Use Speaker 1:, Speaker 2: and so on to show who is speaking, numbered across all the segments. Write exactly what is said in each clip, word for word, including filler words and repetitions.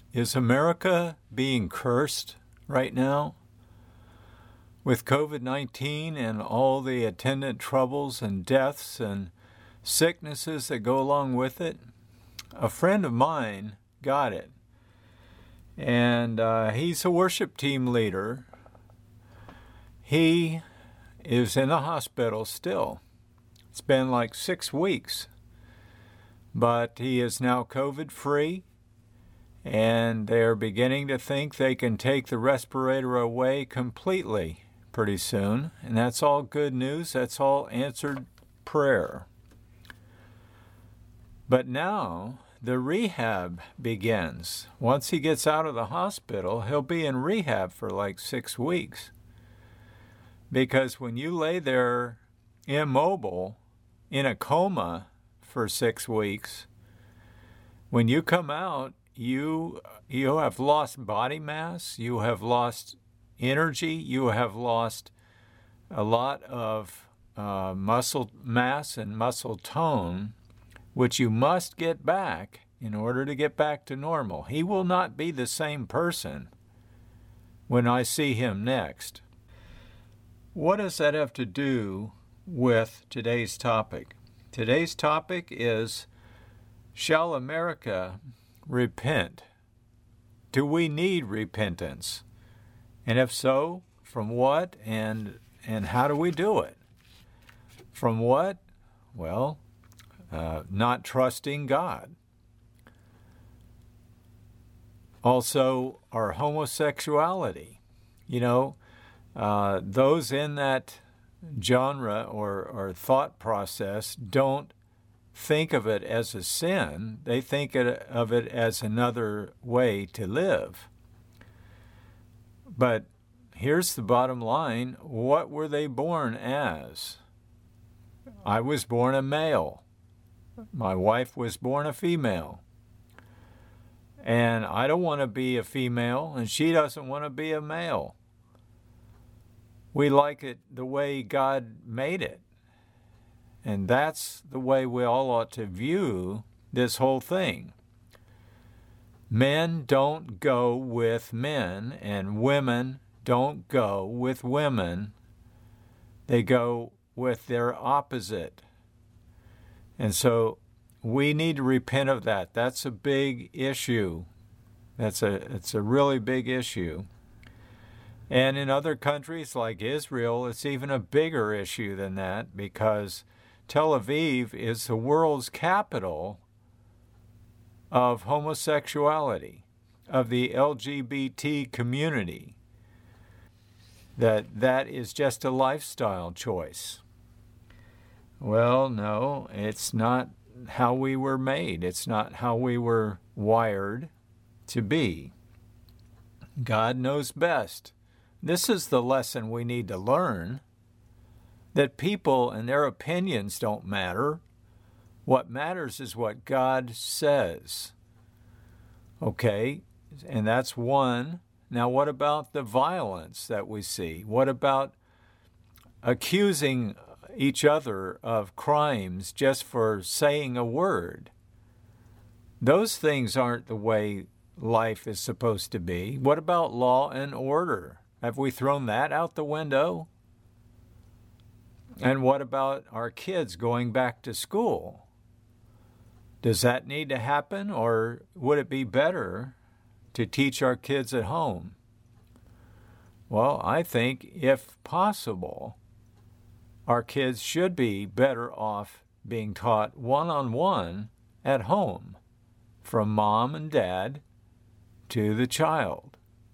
Speaker 1: Is America being cursed right now? With covid nineteen and all the attendant troubles and deaths and sicknesses that go along with it? A friend of mine got it. And uh, he's a worship team leader. He is in the hospital still. It's been like six weeks. But he is now COVID-free. And they're beginning to think they can take the respirator away completely pretty soon. And that's all good news. That's all answered prayer. But now the rehab begins. Once he gets out of the hospital, he'll be in rehab for like six weeks. Because when you lay there immobile in a coma for six weeks, when you come out, You you have lost body mass, you have lost energy, you have lost a lot of uh, muscle mass and muscle tone, which you must get back in order to get back to normal. He will not be the same person when I see him next. What does that have to do with today's topic? Today's topic is, shall America repent? Do we need repentance? And if so, from what and and how do we do it? From what? Well, uh, not trusting God. Also, our homosexuality. You know, uh, those in that genre or, or thought process don't think of it as a sin. They think of it as another way to live. But here's the bottom line. What were they born as? I was born a male. My wife was born a female. And I don't want to be a female, and she doesn't want to be a male. We like it the way God made it. And that's the way we all ought to view this whole thing. Men don't go with men, and women don't go with women. They go with their opposite. And so we need to repent of that. That's a big issue. That's a it's a really big issue. And in other countries like Israel, it's even a bigger issue than that, because Tel Aviv is the world's capital of homosexuality, of the L G B T community. That that is just a lifestyle choice. Well, no, it's not how we were made. It's not how we were wired to be. God knows best. This is the lesson we need to learn, that people and their opinions don't matter. What matters is what God says. Okay, and that's one. Now, what about the violence that we see? What about accusing each other of crimes just for saying a word? Those things aren't the way life is supposed to be. What about law and order? Have we thrown that out the window? And what about our kids going back to school? Does that need to happen, or would it be better to teach our kids at home? Well, I think if possible, our kids should be better off being taught one-on-one at home, from mom and dad to the child.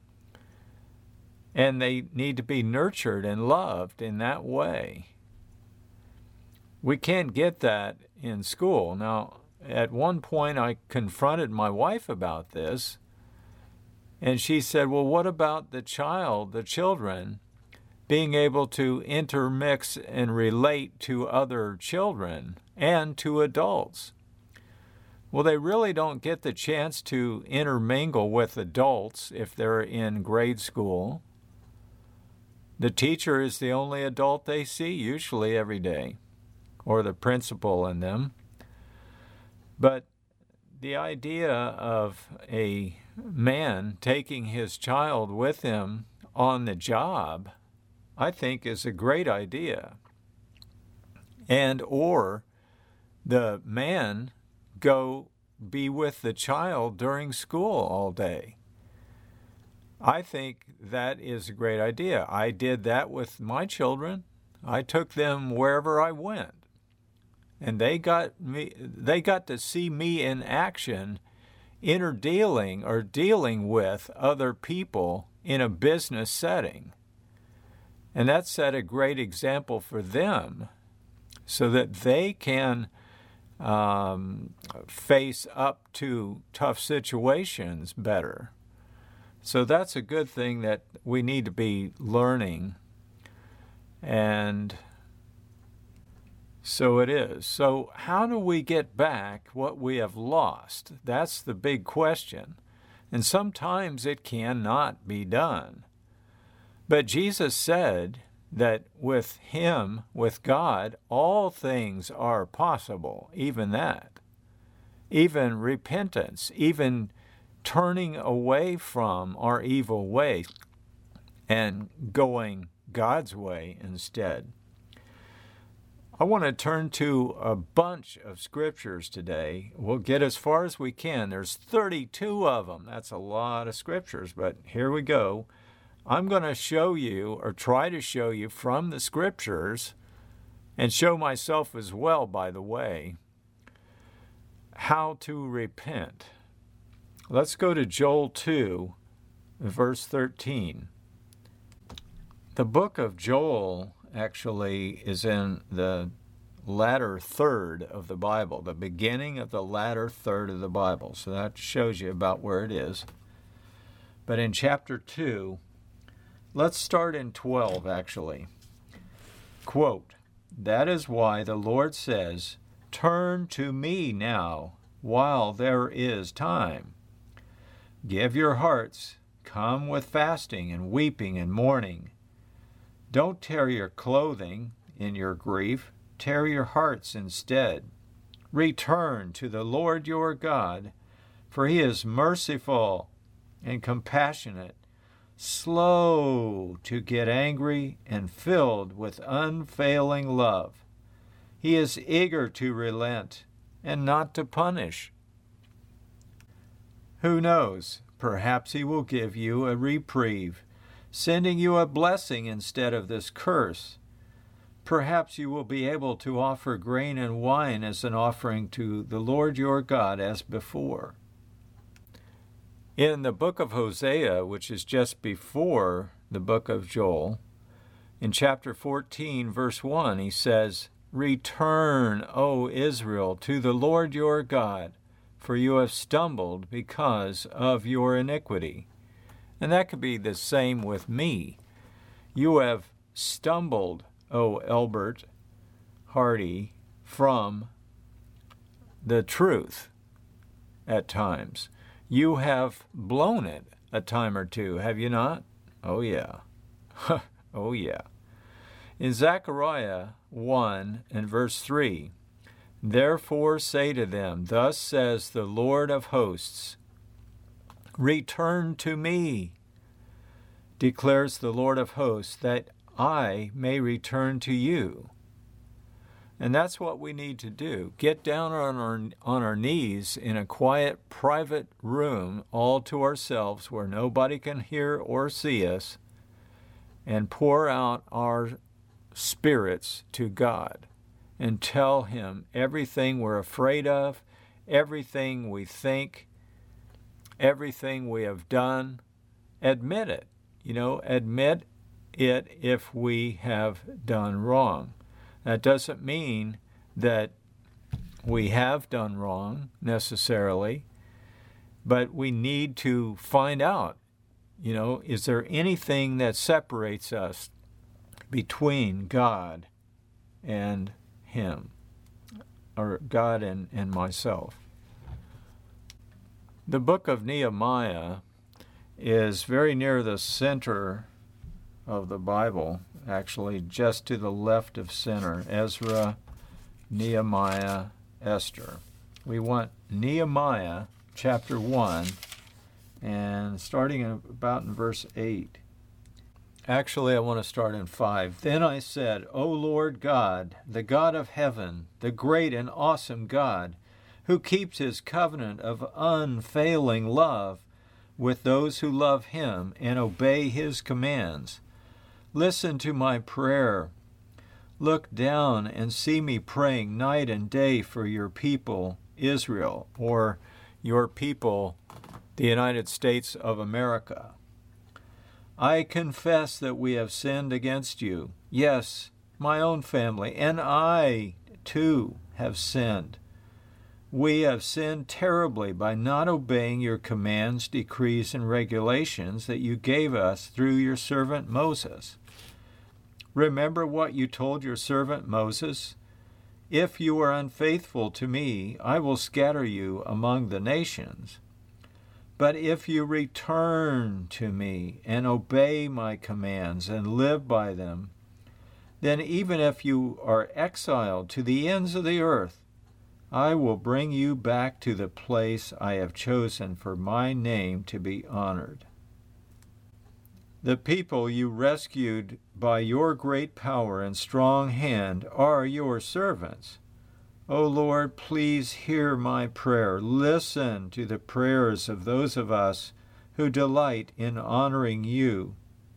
Speaker 1: And they need to be nurtured and loved in that way. We can't get that in school. Now, at one point I confronted my wife about this, and she said, well, what about the child, the children, being able to intermix and relate to other children and to adults? Well, they really don't get the chance to intermingle with adults if they're in grade school. The teacher is the only adult they see usually every day, or the principal in them. But the idea of a man taking his child with him on the job, I think, is a great idea. And or the man go be with the child during school all day. I think that is a great idea. I did that with my children. I took them wherever I went. And they got me they got to see me in action, interdealing or dealing with other people in a business setting. And that set a great example for them so that they can um, face up to tough situations better. So that's a good thing that we need to be learning. And so it is. So how do we get back what we have lost? That's the big question. And sometimes it cannot be done. But Jesus said that with him, with God, all things are possible, even that. Even repentance, even turning away from our evil way and going God's way instead. I want to turn to a bunch of scriptures today. We'll get as far as we can. There's thirty-two of them. That's a lot of scriptures, but here we go. I'm going to show you, or try to show you from the scriptures, and show myself as well, by the way, how to repent. Let's go to Joel two, verse thirteen. The book of Joel actually is in the latter third of the Bible, the beginning of the latter third of the Bible. So that shows you about where it is. But in chapter two, let's start in twelve, actually. Quote, "That is why the Lord says, 'Turn to me now, while there is time. Give your hearts, come with fasting and weeping and mourning. Don't tear your clothing in your grief, tear your hearts instead. Return to the Lord your God, for he is merciful and compassionate, slow to get angry and filled with unfailing love. He is eager to relent and not to punish. Who knows? Perhaps he will give you a reprieve, sending you a blessing instead of this curse. Perhaps you will be able to offer grain and wine as an offering to the Lord your God as before." In the book of Hosea, which is just before the book of Joel, in chapter fourteen, verse one, he says, "Return, O Israel, to the Lord your God, for you have stumbled because of your iniquity." And that could be the same with me. You have stumbled, O Elbert Hardy, from the truth at times. You have blown it a time or two, have you not? Oh, yeah. Oh, yeah. In Zechariah one and verse three, "Therefore say to them, thus says the Lord of hosts, return to me, declares the Lord of hosts, that I may return to you." And that's what we need to do. Get down on our, on our knees in a quiet, private room, all to ourselves, where nobody can hear or see us, and pour out our spirits to God and tell him everything we're afraid of, everything we think, everything we have done. Admit it. You know, admit it if we have done wrong. That doesn't mean that we have done wrong necessarily, but we need to find out, you know, is there anything that separates us between God and him, or God and, and myself? The book of Nehemiah is very near the center of the Bible, actually just to the left of center. Ezra, Nehemiah, Esther. We want Nehemiah chapter one, and starting in, about in verse eight. Actually, I want to start in five. Then I said, O Lord God, the God of heaven, the great and awesome God, who keeps his covenant of unfailing love with those who love him and obey his commands, listen to my prayer. Look down and see me praying night and day for your people, Israel, or your people, the United States of America. I confess that we have sinned against you. Yes, my own family, and I, too, have sinned. We have sinned terribly by not obeying your commands, decrees, and regulations that you gave us through your servant Moses. Remember what you told your servant Moses? If you are unfaithful to me, I will scatter you among the nations. But if you return to me and obey my commands and live by them, then even if you are exiled to the ends of the earth, I will bring you back to the place I have chosen for my name to be honored. The people you rescued by your great power and strong hand are your servants. O Lord, please hear my prayer. Listen to the prayers of those of us who delight in honoring you.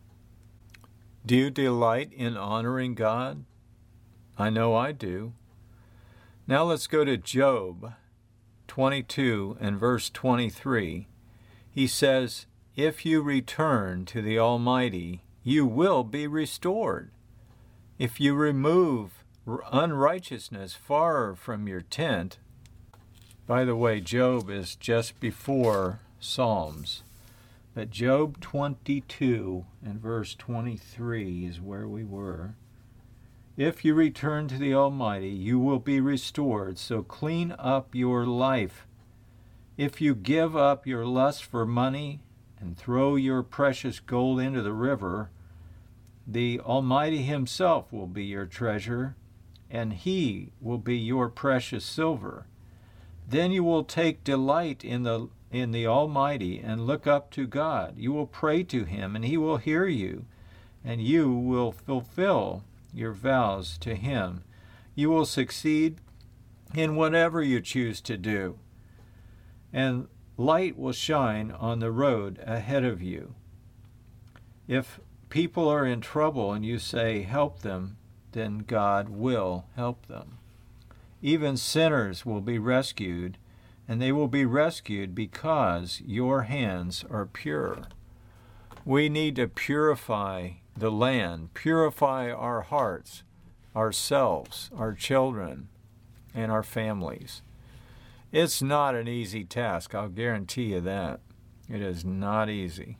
Speaker 1: Do you delight in honoring God? I know I do. Now let's go to Job twenty-two and verse twenty-three. He says, If you return to the Almighty, you will be restored. If you remove unrighteousness far from your tent. By the way, Job is just before Psalms. But Job twenty-two and verse twenty-three is where we were. If you return to the Almighty, you will be restored, so clean up your life. If you give up your lust for money and throw your precious gold into the river, the Almighty himself will be your treasure, and he will be your precious silver. Then you will take delight in the in the Almighty and look up to God. You will pray to him, and he will hear you, and you will fulfill your vows to him. You will succeed in whatever you choose to do, and light will shine on the road ahead of you. If people are in trouble and you say, help them, then God will help them. Even sinners will be rescued, and they will be rescued because your hands are pure. We need to purify the land, purify our hearts, ourselves, our children, and our families. It's not an easy task, I'll guarantee you that. It is not easy.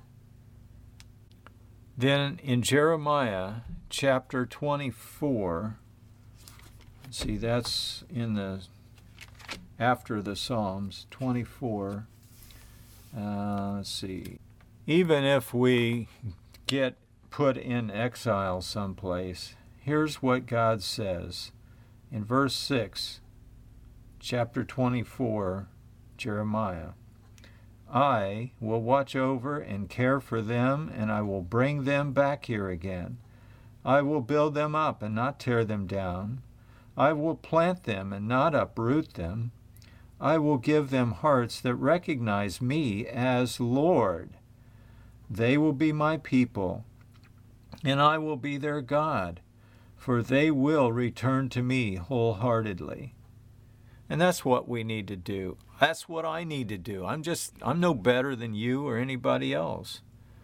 Speaker 1: Then in Jeremiah chapter twenty-four, see, that's in the after the Psalms, twenty-four. Uh, let's see. Even if we get put in exile someplace, here's what God says in verse six, chapter twenty-four, Jeremiah. I will watch over and care for them, and I will bring them back here again. I will build them up and not tear them down. I will plant them and not uproot them. I will give them hearts that recognize me as Lord. They will be my people, and I will be their God, for they will return to me wholeheartedly. And that's what we need to do. That's what I need to do. I'm just, I'm no better than you or anybody else.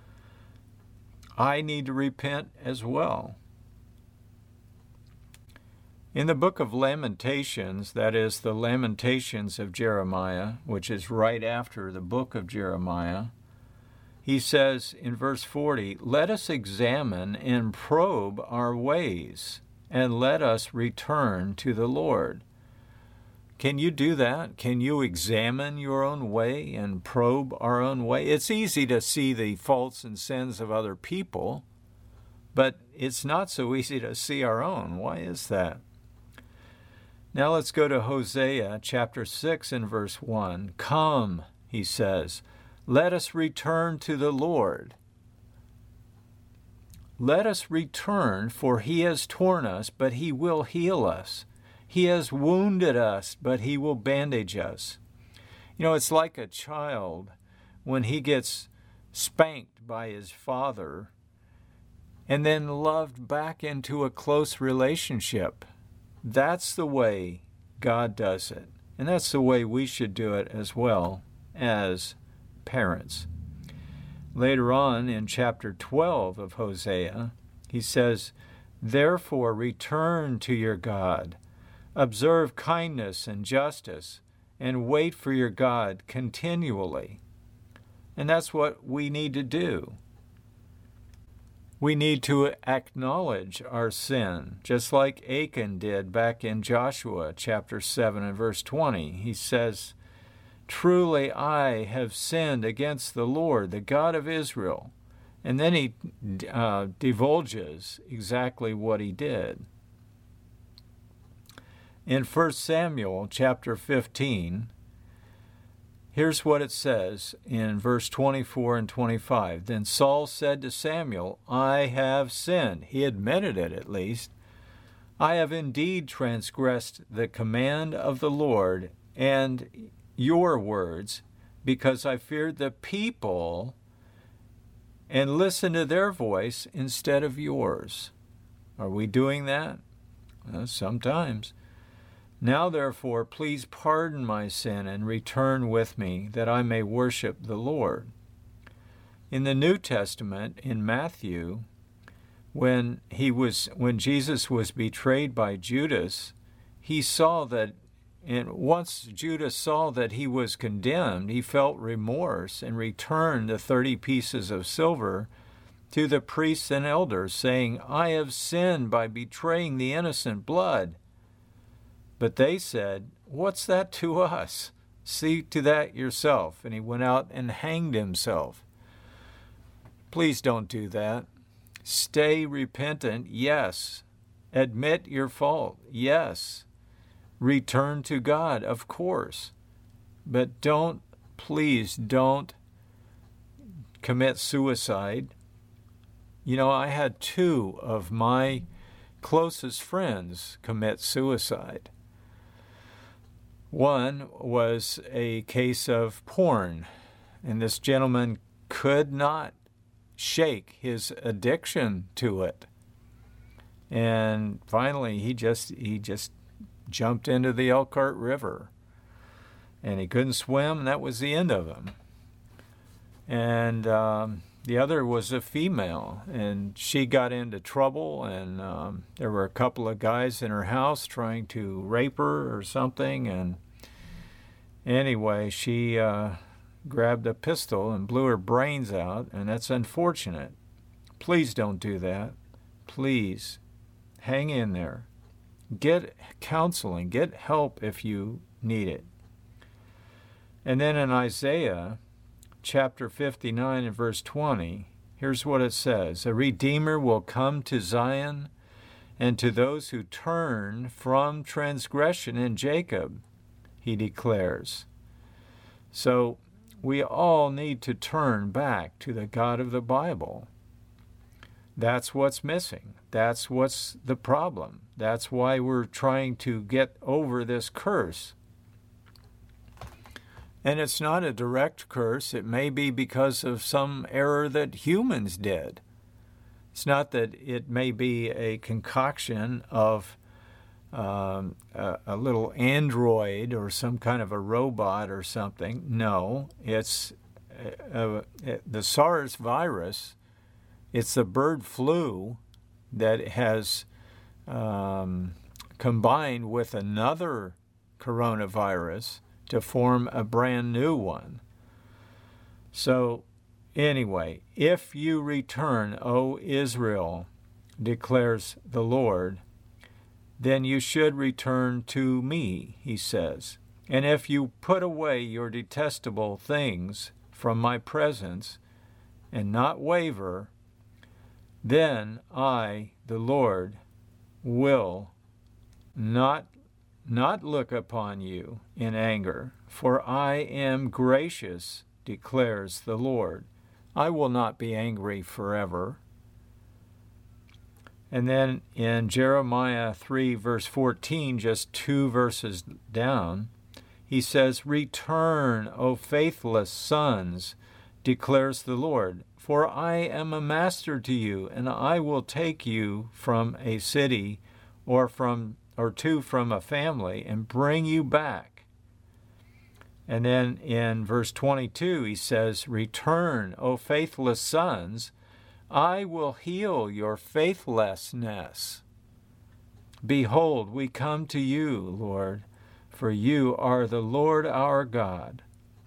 Speaker 1: I need to repent as well. In the book of Lamentations, that is the Lamentations of Jeremiah, which is right after the book of Jeremiah, he says in verse forty, let us examine and probe our ways, and let us return to the Lord. Can you do that? Can you examine your own way and probe our own way? It's easy to see the faults and sins of other people, but it's not so easy to see our own. Why is that? Now let's go to Hosea chapter six and verse one. Come, he says, let us return to the Lord. Let us return, for he has torn us, but he will heal us. He has wounded us, but he will bandage us. You know, it's like a child when he gets spanked by his father and then loved back into a close relationship. That's the way God does it. And that's the way we should do it as well as parents. Later on in chapter twelve of Hosea, he says, therefore return to your God, observe kindness and justice, and wait for your God continually. And that's what we need to do. We need to acknowledge our sin, just like Achan did back in Joshua chapter seven and verse twenty. He says, truly I have sinned against the Lord, the God of Israel. And then he uh, divulges exactly what he did. In First Samuel chapter fifteen, here's what it says in verse twenty-four and twenty-five. Then Saul said to Samuel, I have sinned. He admitted it at least. I have indeed transgressed the command of the Lord and your words, because I feared the people and listened to their voice instead of yours. Are we doing that? Well, sometimes. Now, therefore, please pardon my sin and return with me, that I may worship the Lord. In the New Testament, in Matthew, when he was when Jesus was betrayed by Judas, he saw that, and once Judas saw that he was condemned, he felt remorse and returned the thirty pieces of silver to the priests and elders, saying, I have sinned by betraying the innocent blood. But they said, what's that to us? See to that yourself. And he went out and hanged himself. Please don't do that. Stay repentant, yes. Admit your fault, yes. Return to God, of course. But don't, please don't commit suicide. You know, I had two of my closest friends commit suicide. One was a case of porn, and this gentleman could not shake his addiction to it. And finally, he just he just jumped into the Elkhart River, and he couldn't swim, and that was the end of him. And um, the other was a female, and she got into trouble, and um, there were a couple of guys in her house trying to rape her or something, and anyway, she uh, grabbed a pistol and blew her brains out, and that's unfortunate. Please don't do that. Please hang in there. Get counseling. Get help if you need it. And then in Isaiah chapter fifty-nine and verse twenty, here's what it says. A Redeemer will come to Zion, and to those who turn from transgression in Jacob, he declares. So we all need to turn back to the God of the Bible. That's what's missing. That's what's the problem. That's why we're trying to get over this curse. And it's not a direct curse. It may be because of some error that humans did. It's not that it may be a concoction of um, a, a little android or some kind of a robot or something. No, it's uh, uh, the SARS virus. It's the bird flu that has um, combined with another coronavirus to form a brand new one. So anyway, if you return, O Israel, declares the Lord, then you should return to me, he says. And if you put away your detestable things from my presence and not waver, then I, the Lord, will not not look upon you in anger, for I am gracious, declares the Lord. I will not be angry forever. And then in Jeremiah three, verse fourteen, just two verses down, he says, Return, O faithless sons, declares the Lord, for I am a master to you, and I will take you from a city or from or two from a family and bring you back. And then in verse twenty-two, he says, Return, O faithless sons, I will heal your faithlessness. Behold, we come to you, Lord, for you are the Lord our God.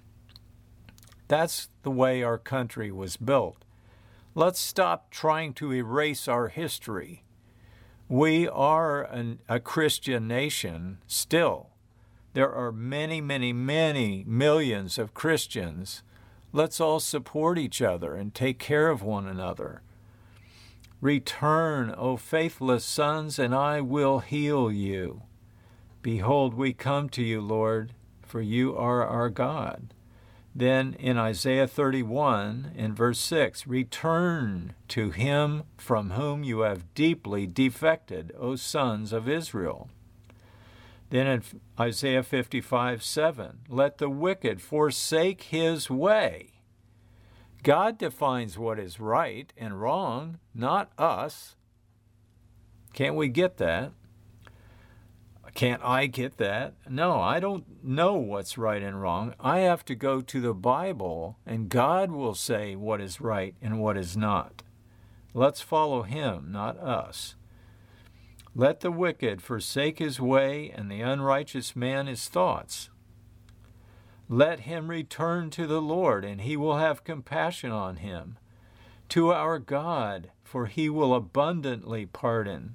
Speaker 1: That's the way our country was built. Let's stop trying to erase our history. We are an, a Christian nation still. There are many, many, many millions of Christians. Let's all support each other and take care of one another. Return, O faithless sons, and I will heal you. Behold, we come to you, Lord, for you are our God. Then in Isaiah thirty-one, in verse six, Return to him from whom you have deeply defected, O sons of Israel. Then in Isaiah fifty-five, seven, Let the wicked forsake his way. God defines what is right and wrong, not us. Can't we get that? Can't I get that? No, I don't know what's right and wrong. I have to go to the Bible, and God will say what is right and what is not. Let's follow him, not us. Let the wicked forsake his way, and the unrighteous man his thoughts. Let him return to the Lord, and he will have compassion on him. To our God, for he will abundantly pardon.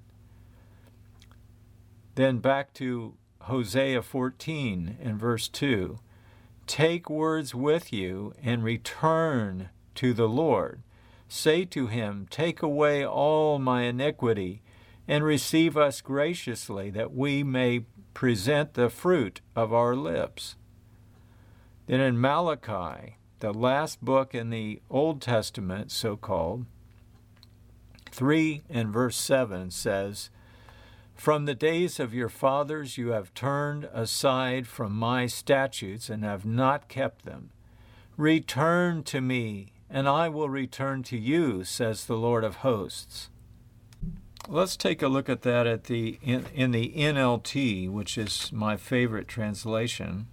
Speaker 1: Then back to Hosea fourteen and verse two. Take words with you and return to the Lord. Say to him, Take away all my iniquity and receive us graciously, that we may present the fruit of our lips. Then in Malachi, the last book in the Old Testament, so-called, three and verse seven says, From the days of your fathers you have turned aside from my statutes and have not kept them. Return to me, and I will return to you, says the Lord of hosts. Let's take a look at that at the in, in the N L T, which is my favorite translation.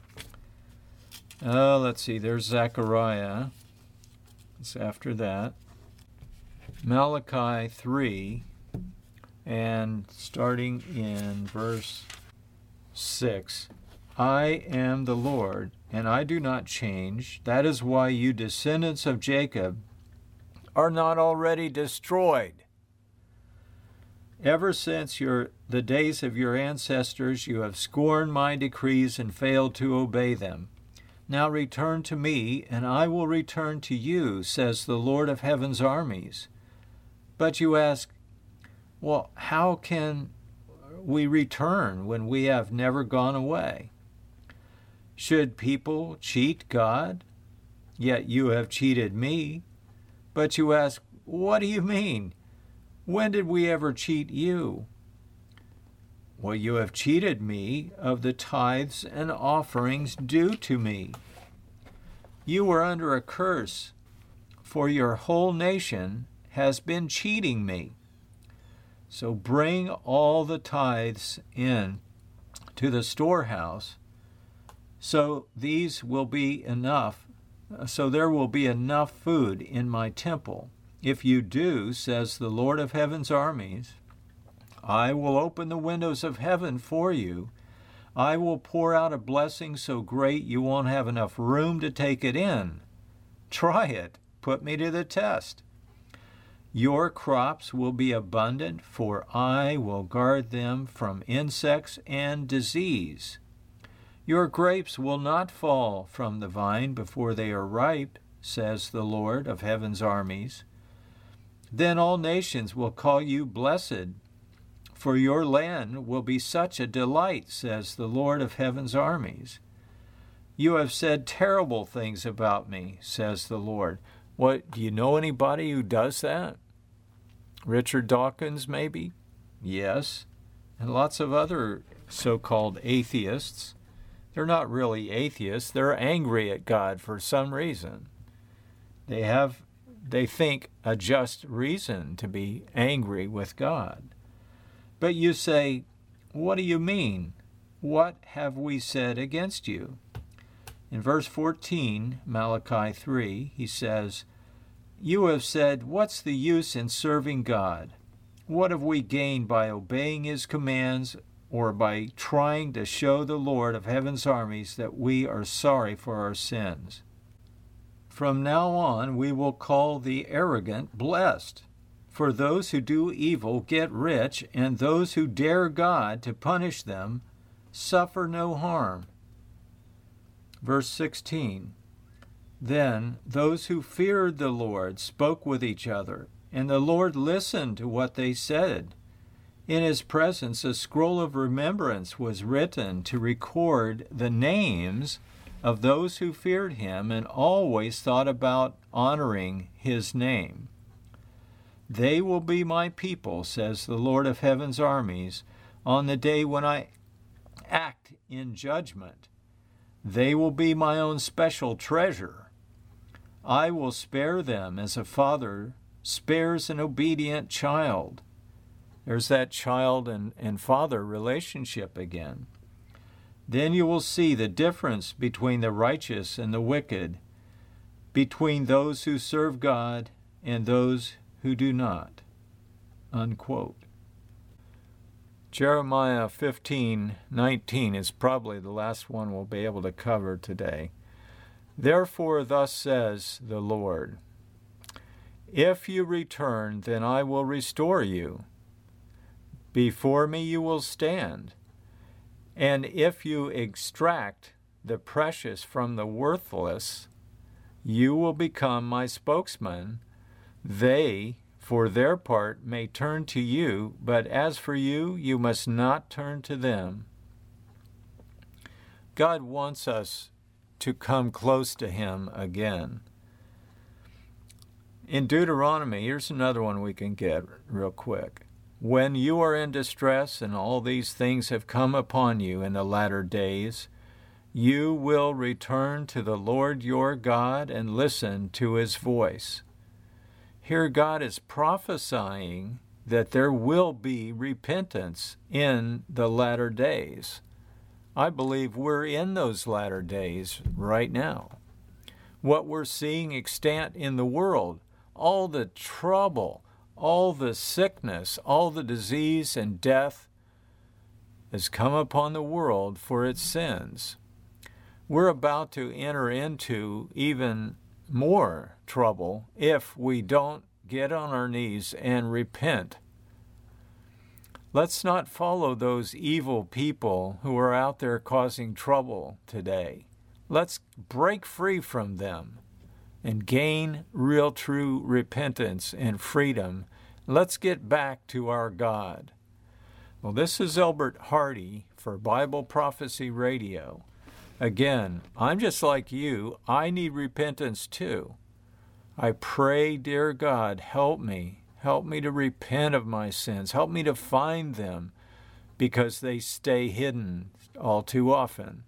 Speaker 1: Uh, let's see, there's Zechariah. It's after that. Malachi three. And starting in verse six, I am the Lord, and I do not change. That is why you descendants of Jacob are not already destroyed. Ever since your, the days of your ancestors, you have scorned my decrees and failed to obey them. Now return to me, and I will return to you, says the Lord of heaven's armies. But you ask, Well, how can we return when we have never gone away? Should people cheat God? Yet you have cheated me. But you ask, what do you mean? When did we ever cheat you? Well, you have cheated me of the tithes and offerings due to me. You were under a curse, for your whole nation has been cheating me. So bring all the tithes in to the storehouse, so these will be enough, so there will be enough food in my temple. If you do, says the Lord of heaven's armies, I will open the windows of heaven for you. I will pour out a blessing so great you won't have enough room to take it in. Try it. Put me to the test. Your crops will be abundant, for I will guard them from insects and disease. Your grapes will not fall from the vine before they are ripe, says the Lord of heaven's armies. Then all nations will call you blessed, for your land will be such a delight, says the Lord of heaven's armies. You have said terrible things about me, says the Lord. What, do you know anybody who does that? Richard Dawkins, maybe? Yes. And lots of other so-called atheists. They're not really atheists. They're angry at God for some reason. They have, they think, a just reason to be angry with God. But you say, what do you mean? What have we said against you? In verse fourteen, Malachi three, he says, you have said, what's the use in serving God? What have we gained by obeying his commands or by trying to show the Lord of heaven's armies that we are sorry for our sins? From now on, we will call the arrogant blessed. For those who do evil get rich, and those who dare God to punish them suffer no harm. Verse sixteen, then those who feared the Lord spoke with each other, and the Lord listened to what they said. In his presence a scroll of remembrance was written to record the names of those who feared him and always thought about honoring his name. They will be my people, says the Lord of heaven's armies, on the day when I act in judgment. They will be my own special treasure. I will spare them as a father spares an obedient child. There's that child and, and father relationship again. Then you will see the difference between the righteous and the wicked, between those who serve God and those who do not. Unquote. Jeremiah fifteen nineteen is probably the last one we'll be able to cover today. Therefore, thus says the Lord, if you return, then I will restore you. Before me you will stand. And if you extract the precious from the worthless, you will become my spokesman. They, for their part, may turn to you, but as for you, you must not turn to them. God wants us to come close to him again. In Deuteronomy, here's another one we can get real quick. When you are in distress and all these things have come upon you in the latter days, you will return to the Lord your God and listen to his voice. Here God is prophesying that there will be repentance in the latter days. I believe we're in those latter days right now. What we're seeing extant in the world, all the trouble, all the sickness, all the disease and death has come upon the world for its sins. We're about to enter into even more trouble if we don't get on our knees and repent. Let's not follow those evil people who are out there causing trouble today. Let's break free from them and gain real true repentance and freedom. Let's get back to our God. Well, this is Elbert Hardy for Bible Prophecy Radio. Again, I'm just like you. I need repentance too. I pray, dear God, help me. Help me to repent of my sins. Help me to find them because they stay hidden all too often.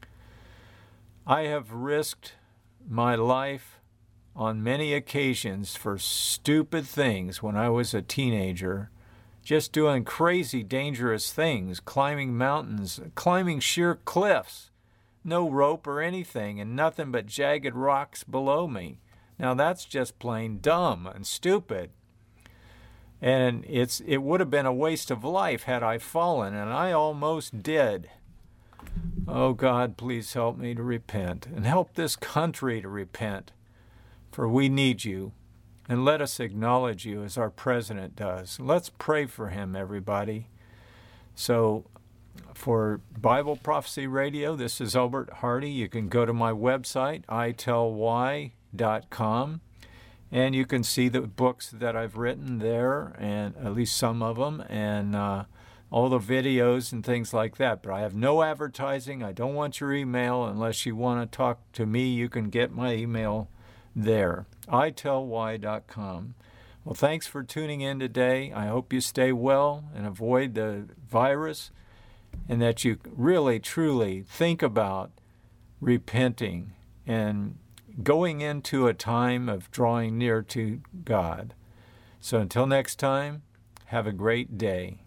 Speaker 1: I have risked my life on many occasions for stupid things when I was a teenager, just doing crazy, dangerous things, climbing mountains, climbing sheer cliffs, no rope or anything, and nothing but jagged rocks below me. Now that's just plain dumb and stupid. And it's it would have been a waste of life had I fallen, and I almost did. Oh God, please help me to repent, and help this country to repent, for we need you. And let us acknowledge you as our president does. Let's pray for him, everybody. So for Bible Prophecy Radio, this is Elbert Hardy. You can go to my website, i tell why dot com. And you can see the books that I've written there, and at least some of them. And uh, all the videos and things like that. But I have no advertising. I don't want your email. Unless you want to talk to me, you can get my email there, i tell why dot com. Well, thanks for tuning in today. I hope you stay well and avoid the virus, and that you really, truly think about repenting and going into a time of drawing near to God. So until next time, have a great day.